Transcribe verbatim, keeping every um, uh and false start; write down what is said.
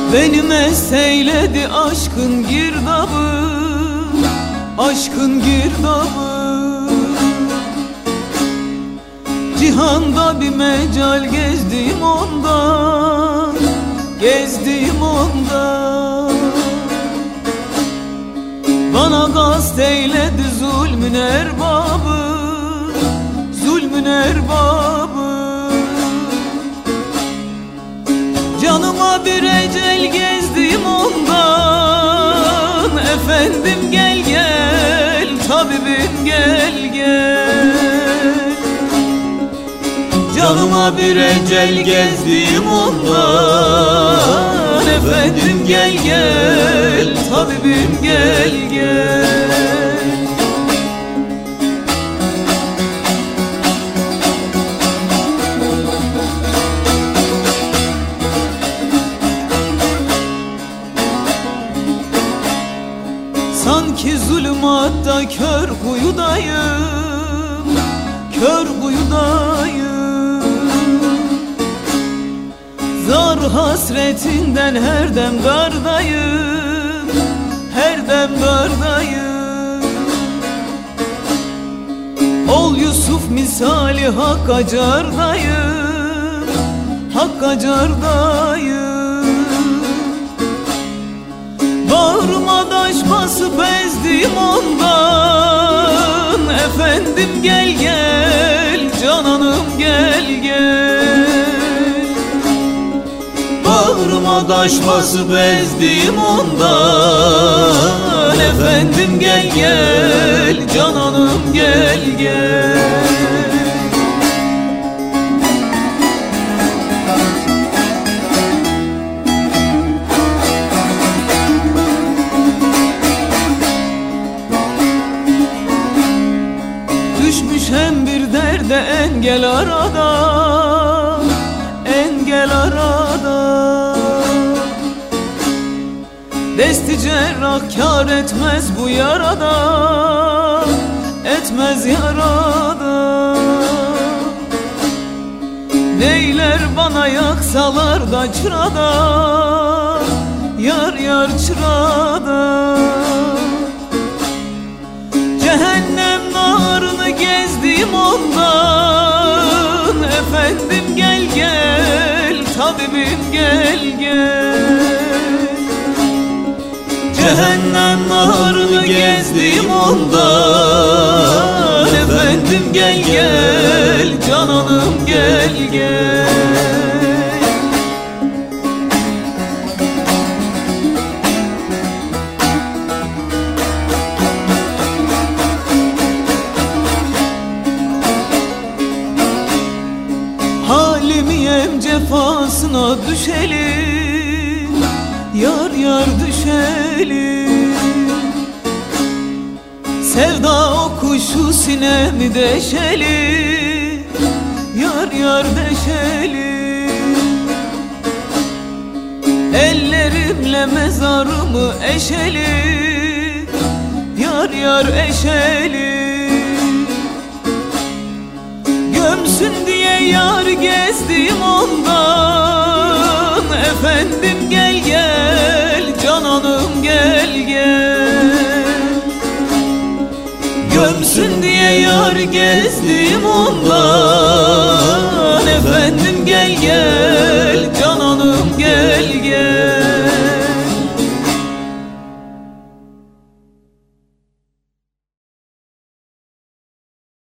Beni mest eyledi aşkın girdabı, aşkın girdabı. Cihanda bir mecal gezdim ondan, gezdim ondan. Bana kast eyledi zulmün erbabı, zulmün erbabı. Canıma bir ecel gezdim ondan. Efendim gel gel, tabibim gel gel. Canıma bir ecel gezdim ondan. Efendim gel gel, tabibim gel gel. Sanki zulümatta kör kuyudayım, kör kuyudayım. Zar hasretinden her dem dardayım, her dem dardayım. Ol Yusuf misali hak acardayım, hak acardayım. Bağrıma taş basıp ezdim ondan. Efendim gel gel, cananım gel gel. Bağrıma taş basıp ezdim ondan. Efendim gel gel, cananım gel gel. Düşmüşem bir derde engel arada, engel arada. Desti cerrah kâr etmez bu yarada, etmez yarada. Neyler bana yaksalar da çırada, yar yar çırada. Cehennem narını gezdim ondan. Efendim gel gel, tabibim gel gel. Cehennem narını gezdim ondan. Efendim gel gel, cananım gel gel. Halimiyem cefasına düşelim, yar yar düşelim. Sevda o kuşu sinemi deşelim, yar yar deşelim. Ellerimle mezarımı eşelim, yar yar eşelim. Gömsün diye yar gezdim ondan. Efendim gel gel, cananım gel gel. Gömsün diye yar gezdim ondan.